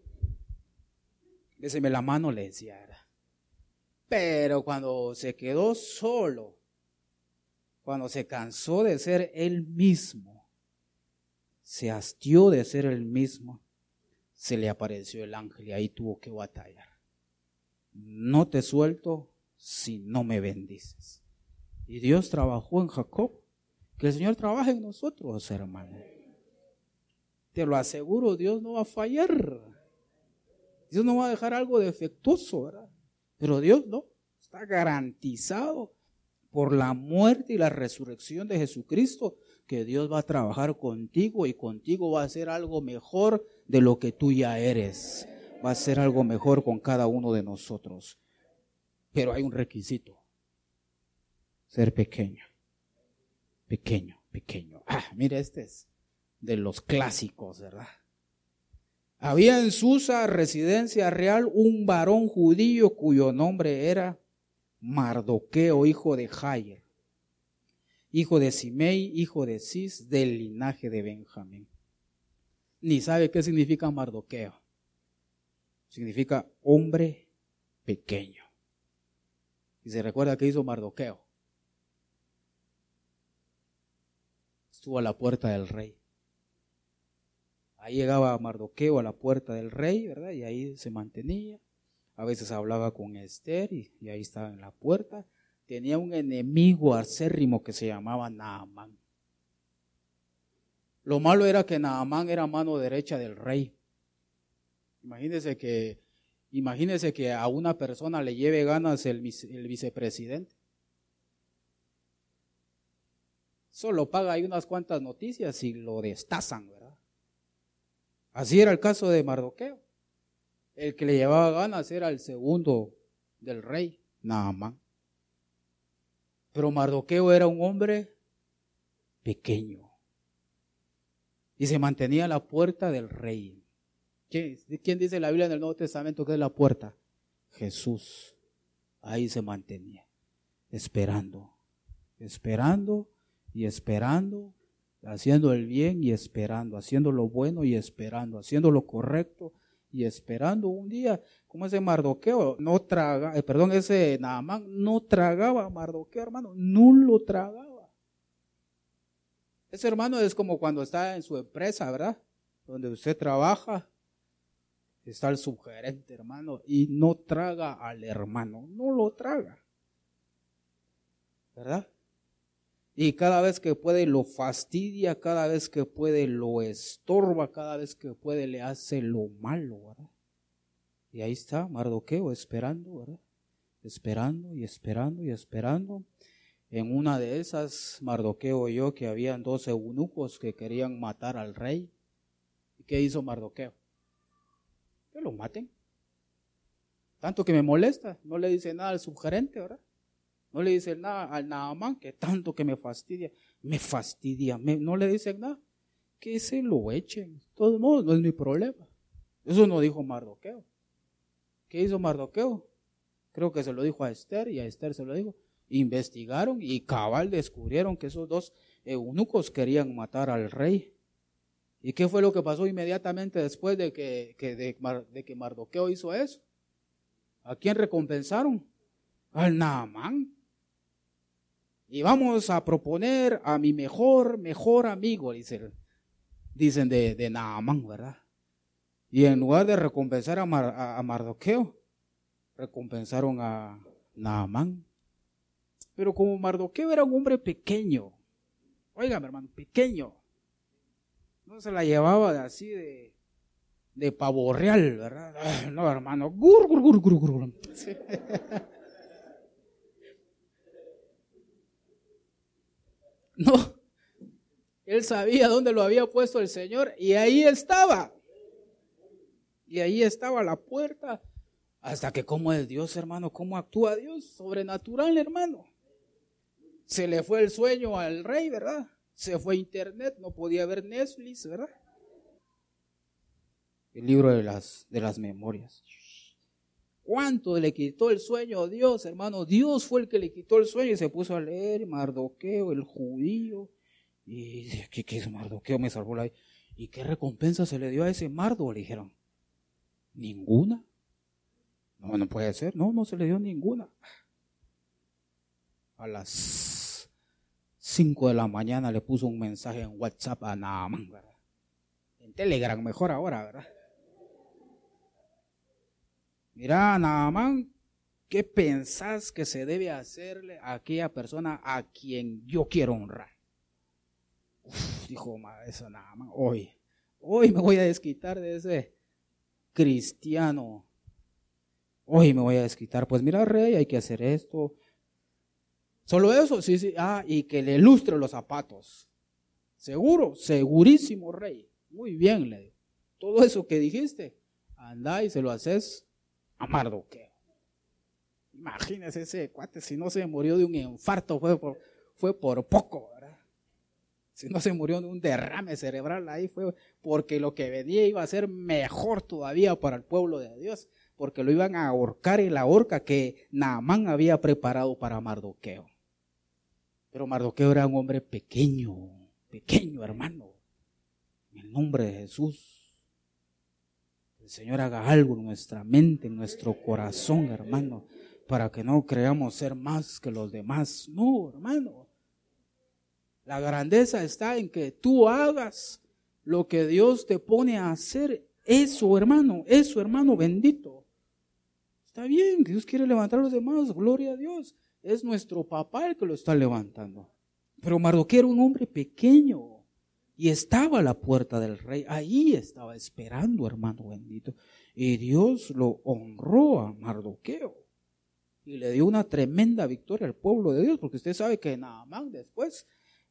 Déseme la mano, le decía, ¿verdad? Pero cuando se quedó solo, cuando se cansó de ser él mismo, se hastió de ser él mismo, se le apareció el ángel y ahí tuvo que batallar. No te suelto si no me bendices. Y Dios trabajó en Jacob. Que el Señor trabaje en nosotros, hermano. Te lo aseguro, Dios no va a fallar. Dios no va a dejar algo defectuoso, ¿verdad? Pero Dios no, está garantizado por la muerte y la resurrección de Jesucristo que Dios va a trabajar contigo y contigo va a hacer algo mejor de lo que tú ya eres. Va a ser algo mejor con cada uno de nosotros. Pero hay un requisito. Ser pequeño. Pequeño, pequeño. Ah, mire, este es de los clásicos, ¿verdad? Había en Susa, residencia real, un varón judío cuyo nombre era Mardoqueo, hijo de Jair, hijo de Simei, hijo de Cis, del linaje de Benjamín. Ni sabe qué significa Mardoqueo. Significa hombre pequeño. Y se recuerda que hizo Mardoqueo. Estuvo a la puerta del rey. Ahí llegaba Mardoqueo a la puerta del rey, ¿verdad? Y ahí se mantenía. A veces hablaba con Esther y, y ahí estaba en la puerta. Tenía un enemigo acérrimo que se llamaba Naamán. Lo malo era que Naamán era mano derecha del rey. Imagínese que, imagínese que a una persona le lleve ganas el, el vicepresidente. Solo paga ahí unas cuantas noticias y lo destazan, ¿verdad? Así era el caso de Mardoqueo. El que le llevaba ganas era el segundo del rey, Naamán. Pero Mardoqueo era un hombre pequeño y se mantenía a la puerta del rey. ¿Quién dice en la Biblia en el Nuevo Testamento que es la puerta? Jesús. Ahí se mantenía, esperando, esperando y esperando, haciendo el bien y esperando, haciendo lo bueno y esperando, haciendo lo correcto y esperando. Un día, como ese Mardoqueo, no traga, eh, perdón, ese Naamán no tragaba a Mardoqueo, hermano, no lo tragaba. Ese hermano es como cuando está en su empresa, ¿verdad? Donde usted trabaja, está el subgerente, hermano, y no traga al hermano, no lo traga, ¿verdad? Y cada vez que puede lo fastidia, cada vez que puede lo estorba, cada vez que puede le hace lo malo, ¿verdad? Y ahí está Mardoqueo esperando, ¿verdad? Esperando y esperando y esperando. En una de esas, Mardoqueo oyó que habían dos eunucos que querían matar al rey. ¿Y qué hizo Mardoqueo? Que lo maten. Tanto que me molesta, no le dice nada al subgerente, ¿verdad? No le dicen nada al Naamán, que tanto que me fastidia, me fastidia, me, no le dicen nada, que se lo echen. De todos modos, no es mi problema. Eso no dijo Mardoqueo. ¿Qué hizo Mardoqueo? Creo que se lo dijo a Esther y a Esther se lo dijo. Investigaron y cabal descubrieron que esos dos eunucos querían matar al rey. ¿Y qué fue lo que pasó inmediatamente después de que, que, de, de que Mardoqueo hizo eso? ¿A quién recompensaron? Al Naamán. Y vamos a proponer a mi mejor, mejor amigo, dicen, dicen de, de Naamán, ¿verdad? Y en lugar de recompensar a, Mar, a, a Mardoqueo, recompensaron a Naamán. Pero como Mardoqueo era un hombre pequeño, óigame hermano, pequeño, no se la llevaba así de, de pavo real, ¿verdad? Ay, no hermano, gur, gur, gur, gur, gur. Sí. No, él sabía dónde lo había puesto el Señor y ahí estaba. Y ahí estaba la puerta. Hasta que cómo es Dios, hermano, cómo actúa Dios, sobrenatural, hermano. Se le fue el sueño al rey, ¿verdad? Se fue a internet, no podía ver Netflix, ¿verdad? El libro de las, de las memorias. ¿Cuánto le quitó el sueño a Dios, hermano? Dios fue el que le quitó el sueño y se puso a leer Mardoqueo, el judío. Y ¿qué, qué es Mardoqueo? Me salvó la vida. ¿Y qué recompensa se le dio a ese Mardo? Le dijeron. ¿Ninguna? No, no puede ser. No, no se le dio ninguna. A las cinco de la mañana le puso un mensaje en WhatsApp a Naamán, ¿verdad? En Telegram, mejor ahora, ¿verdad? Mira, Naamán, ¿qué pensás que se debe hacerle a aquella persona a quien yo quiero honrar? Uf, dijo eso Naamán, hoy, hoy me voy a desquitar de ese cristiano. Hoy me voy a desquitar. Pues mira, rey, hay que hacer esto. ¿Solo eso? Sí, sí. Ah, y que le lustre los zapatos. ¿Seguro? Segurísimo, rey. Muy bien, le digo. Todo eso que dijiste, anda y se lo haces a Mardoqueo. Imagínese ese cuate, si no se murió de un infarto, fue por, fue por poco, ¿verdad? Si no se murió de un derrame cerebral ahí, fue porque lo que venía iba a ser mejor todavía para el pueblo de Dios, porque lo iban a ahorcar en la horca que Naamán había preparado para Mardoqueo. Pero Mardoqueo era un hombre pequeño, pequeño hermano. En el nombre de Jesús, el Señor haga algo en nuestra mente, en nuestro corazón, hermano, para que no creamos ser más que los demás. No, hermano. La grandeza está en que tú hagas lo que Dios te pone a hacer. Eso, hermano, eso, hermano bendito. Está bien, Dios quiere levantar a los demás, gloria a Dios. Es nuestro papá el que lo está levantando. Pero Mardoqueo era un hombre pequeño y estaba a la puerta del rey. Ahí estaba esperando, hermano bendito. Y Dios lo honró a Mardoqueo y le dio una tremenda victoria al pueblo de Dios, porque usted sabe que Naamán después,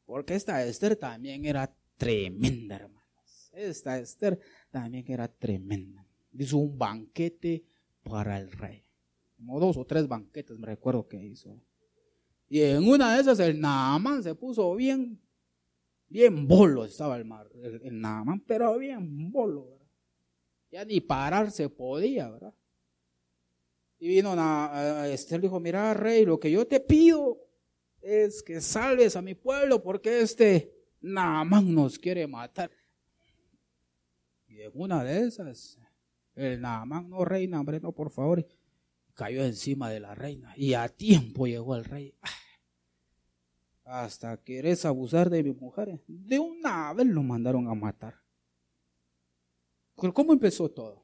Porque esta Esther también era tremenda, hermanos. Esta Esther también era tremenda. Hizo un banquete para el rey. Como dos o tres banquetes me recuerdo que hizo. Y en una de esas el Naamán se puso bien, bien bolo estaba el, mar, el, el Naamán, pero bien bolo, ¿verdad? Ya ni parar se podía, ¿verdad? Y vino a, a Esther, dijo, mira rey, lo que yo te pido es que salves a mi pueblo porque este Naamán nos quiere matar. Y en una de esas, el Naamán, no reina, hombre, no, por favor, cayó encima de la reina. Y a tiempo llegó el rey. Hasta querés abusar de mis mujeres. De una vez lo mandaron a matar. Pero ¿cómo empezó todo?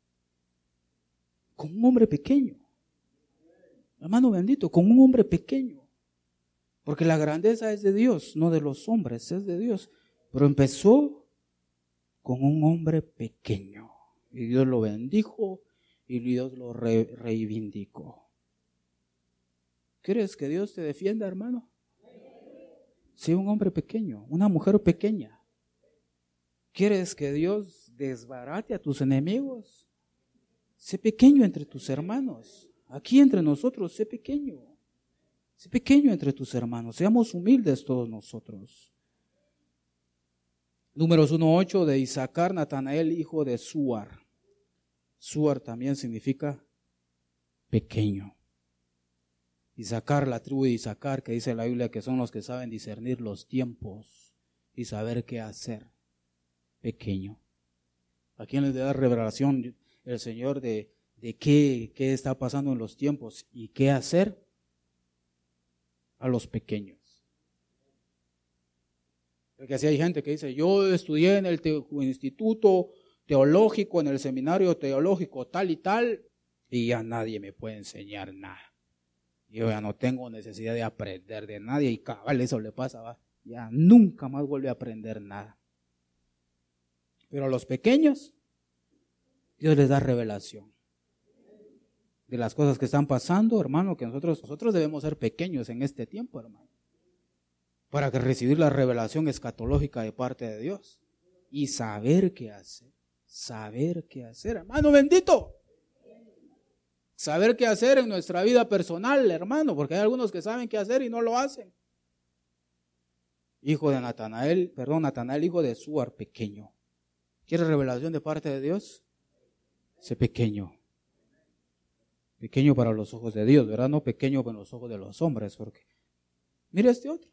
Con un hombre pequeño. Hermano bendito, con un hombre pequeño. Porque la grandeza es de Dios, no de los hombres, es de Dios. Pero empezó con un hombre pequeño. Y Dios lo bendijo y Dios lo re- reivindicó. ¿Quieres que Dios te defienda, hermano? Sí, un hombre pequeño, una mujer pequeña. ¿Quieres que Dios desbarate a tus enemigos? Sé pequeño entre tus hermanos. Aquí entre nosotros, sé pequeño. Sé pequeño entre tus hermanos. Seamos humildes todos nosotros. Números uno ocho de Isacar, Natanael, hijo de Suar. Suar también significa pequeño. Isacar, la tribu de Isacar, que dice la Biblia que son los que saben discernir los tiempos y saber qué hacer. Pequeño. ¿A quién les da revelación el Señor de, de qué, qué está pasando en los tiempos y qué hacer? A los pequeños. Porque así hay gente que dice, yo estudié en el te- instituto teológico, en el seminario teológico tal y tal, y ya nadie me puede enseñar nada. Yo ya no tengo necesidad de aprender de nadie, y cabal, eso le pasa, ¿va? Ya nunca más vuelve a aprender nada. Pero a los pequeños, Dios les da revelación de las cosas que están pasando, hermano, que nosotros, nosotros debemos ser pequeños en este tiempo, hermano, para que recibir la revelación escatológica de parte de Dios y saber qué hacer, saber qué hacer, hermano bendito. Saber qué hacer en nuestra vida personal, hermano, porque hay algunos que saben qué hacer y no lo hacen. Hijo de Natanael, perdón, Natanael, hijo de Suar, pequeño. ¿Quieres revelación de parte de Dios? Sé pequeño. Pequeño para los ojos de Dios, ¿verdad? No pequeño para los ojos de los hombres, porque mira este otro.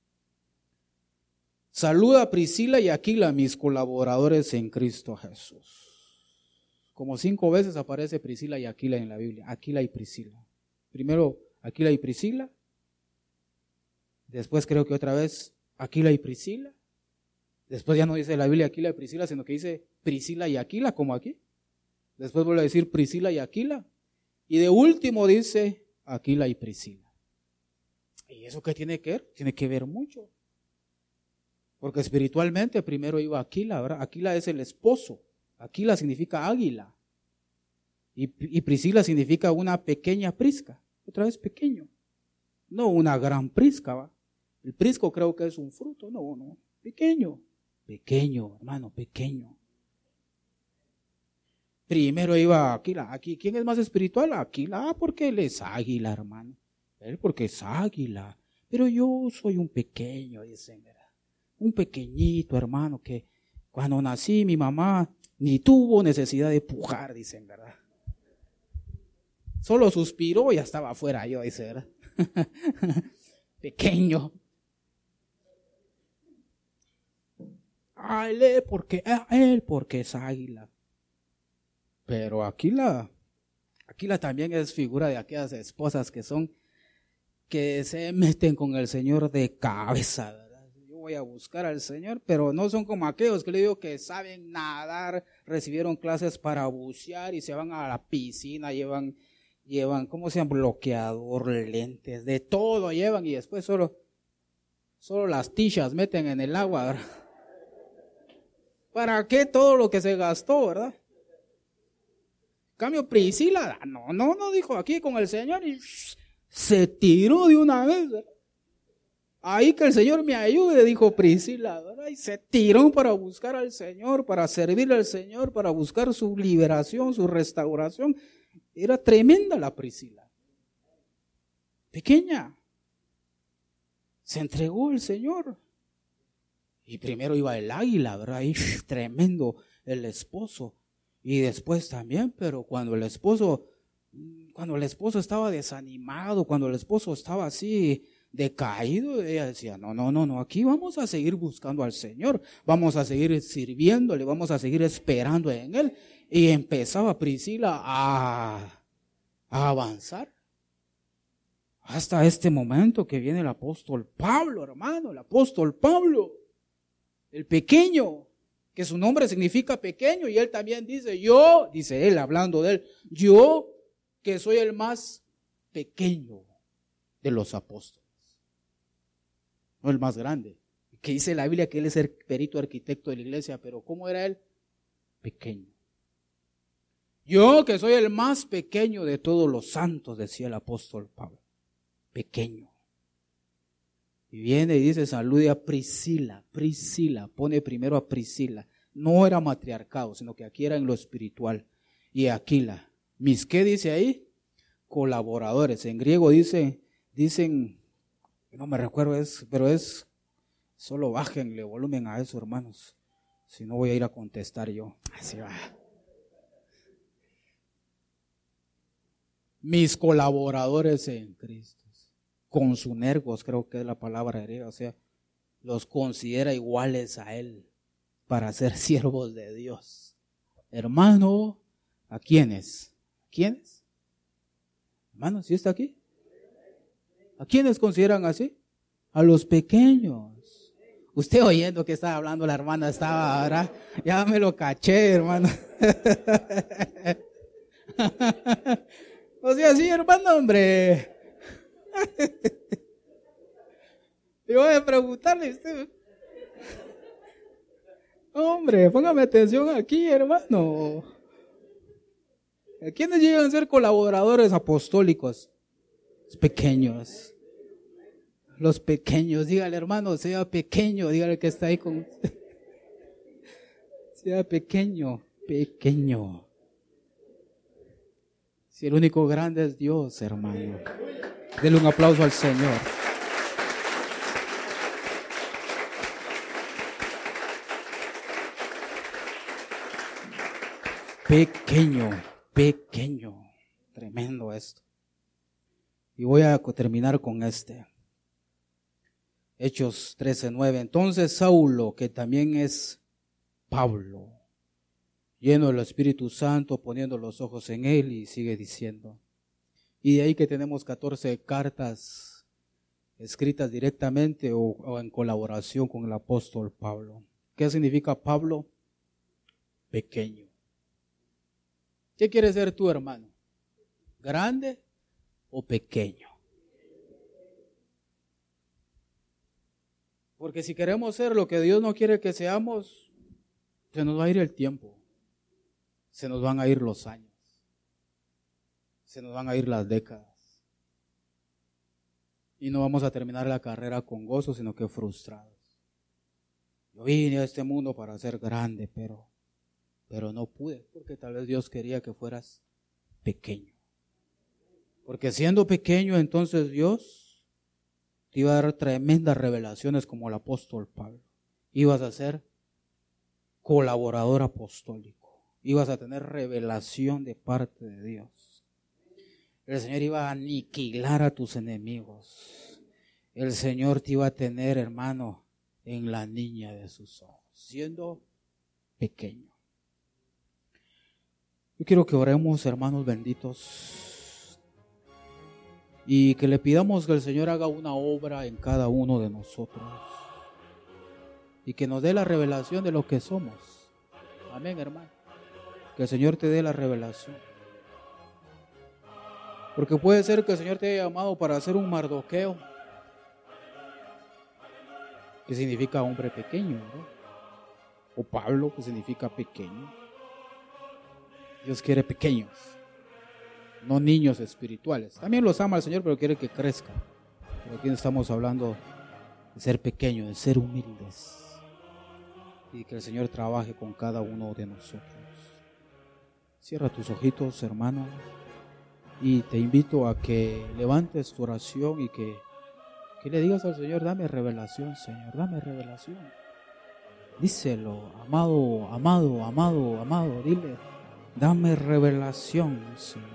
Saluda a Priscila y Aquila, mis colaboradores en Cristo Jesús. Como cinco veces aparece Priscila y Aquila en la Biblia. Aquila y Priscila. Primero Aquila y Priscila. Después creo que otra vez Aquila y Priscila. Después ya no dice la Biblia Aquila y Priscila, sino que dice Priscila y Aquila, como aquí. Después vuelve a decir Priscila y Aquila. Y de último dice Aquila y Priscila. ¿Y eso qué tiene que ver? Tiene que ver mucho. Porque espiritualmente primero iba Aquila, ¿verdad? Aquila es el esposo. Aquila significa águila. Y, y Priscila significa una pequeña prisca. Otra vez pequeño. No una gran prisca, ¿va? El prisco creo que es un fruto. No, no. Pequeño. Pequeño, hermano, pequeño. Primero iba Aquila. Aquí, ¿quién es más espiritual? Aquila, porque él es águila, hermano. Él porque es águila. Pero yo soy un pequeño, dicen, ¿verdad? Un pequeñito, hermano, que cuando nací mi mamá ni tuvo necesidad de pujar, dicen, ¿verdad? Solo suspiró y ya estaba afuera yo, dice, ¿verdad? Pequeño. A él porque, a él porque es águila. Pero Aquila, Aquila también es figura de aquellas esposas que son, que se meten con el Señor de cabeza, ¿verdad? Voy a buscar al Señor, pero no son como aquellos que le digo que saben nadar, recibieron clases para bucear y se van a la piscina, llevan, llevan, ¿cómo se llama? Bloqueador, lentes, de todo llevan y después solo, solo las tichas meten en el agua, ¿verdad? ¿Para qué todo lo que se gastó, verdad? En cambio, Priscila, no, no, no dijo aquí con el Señor y se tiró de una vez, ¿verdad? Ahí que el Señor me ayude, dijo Priscila, ¿verdad? Y se tiró para buscar al Señor, para servirle al Señor, para buscar su liberación, su restauración. Era tremenda la Priscila. Pequeña. Se entregó al Señor. Y primero iba el águila, ¿verdad? Y tremendo el esposo. Y después también, pero cuando el esposo, cuando el esposo estaba desanimado, cuando el esposo estaba así decaído, ella decía, no, no, no, no, aquí vamos a seguir buscando al Señor, vamos a seguir sirviéndole, vamos a seguir esperando en Él. Y empezaba Priscila a, a avanzar. Hasta este momento que viene el apóstol Pablo, hermano, el apóstol Pablo. El pequeño, que su nombre significa pequeño, y él también dice, yo, dice él hablando de él, yo que soy el más pequeño de los apóstoles, no el más grande, que dice la Biblia que él es el perito arquitecto de la iglesia, pero ¿cómo era él? Pequeño. Yo que soy el más pequeño de todos los santos, decía el apóstol Pablo, pequeño. Y viene y dice, salude a Priscila, Priscila, pone primero a Priscila. No era matriarcado, sino que aquí era en lo espiritual. Y Aquila. ¿Mis qué dice ahí? Colaboradores. En griego dice, dicen, no me recuerdo, es, pero es, solo bájenle volumen a eso, hermanos. Si no voy a ir a contestar yo. Así va. Mis colaboradores en Cristo. Consunergos, creo que es la palabra griega, o sea, los considera iguales a él para ser siervos de Dios. Hermano, ¿a quiénes? ¿Quiénes? Hermano, ¿sí está aquí? ¿A quiénes consideran así? A los pequeños. Usted oyendo que estaba hablando la hermana estaba, ¿verdad? Ya me lo caché, hermano. O sea, sí, hermano, hombre. Y voy a preguntarle a usted. Hombre, póngame atención aquí, hermano. ¿Quiénes llegan a ser colaboradores apostólicos? Los pequeños. Los pequeños. Dígale, hermano, sea pequeño. Dígale que está ahí con usted. Sea pequeño, pequeño. Si el único grande es Dios, hermano. Dele un aplauso al Señor. Pequeño, pequeño. Tremendo esto. Y voy a terminar con este. Hechos trece nueve. Entonces Saulo, que también es Pablo, lleno del Espíritu Santo, poniendo los ojos en él, y sigue diciendo. Y de ahí que tenemos catorce cartas escritas directamente o, o en colaboración con el apóstol Pablo. ¿Qué significa Pablo? Pequeño. ¿Qué quieres ser tú, hermano? ¿Grande o pequeño? Porque si queremos ser lo que Dios no quiere que seamos, se nos va a ir el tiempo, se nos van a ir los años. Se nos van a ir las décadas. Y no vamos a terminar la carrera con gozo, sino que frustrados. Yo vine a este mundo para ser grande, pero, pero no pude, porque tal vez Dios quería que fueras pequeño. Porque siendo pequeño, entonces Dios te iba a dar tremendas revelaciones como el apóstol Pablo. Ibas a ser colaborador apostólico. Ibas a tener revelación de parte de Dios. El Señor iba a aniquilar a tus enemigos. El Señor te iba a tener, hermano, en la niña de sus ojos, siendo pequeño. Yo quiero que oremos, hermanos benditos, y que le pidamos que el Señor haga una obra en cada uno de nosotros y que nos dé la revelación de lo que somos. Amén, hermano. Que el Señor te dé la revelación. Porque puede ser que el Señor te haya llamado para hacer un Mardoqueo, que significa hombre pequeño, ¿no? O Pablo, que significa pequeño. Dios quiere pequeños, no niños espirituales. También los ama el Señor, pero quiere que crezcan. Pero aquí estamos hablando de ser pequeños, de ser humildes, y que el Señor trabaje con cada uno de nosotros. Cierra tus ojitos, hermano, y te invito a que levantes tu oración y que, que le digas al Señor: dame revelación, Señor, dame revelación. Díselo, amado, amado, amado, amado, dile: dame revelación, Señor.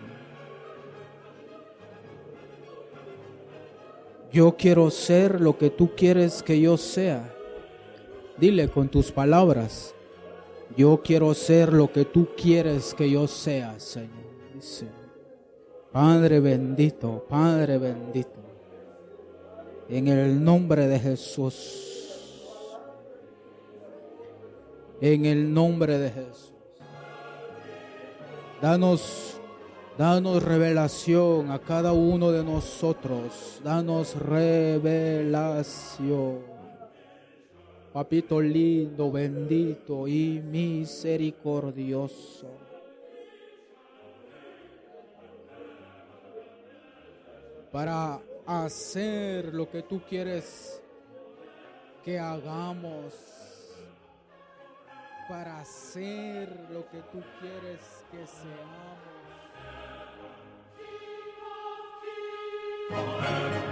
Yo quiero ser lo que tú quieres que yo sea. Dile con tus palabras: yo quiero ser lo que tú quieres que yo sea, Señor. Dice: Padre bendito, Padre bendito, en el nombre de Jesús, en el nombre de Jesús, danos, danos revelación a cada uno de nosotros, danos revelación. Papito lindo, bendito y misericordioso. Para hacer lo que tú quieres que hagamos. Para hacer lo que tú quieres que seamos.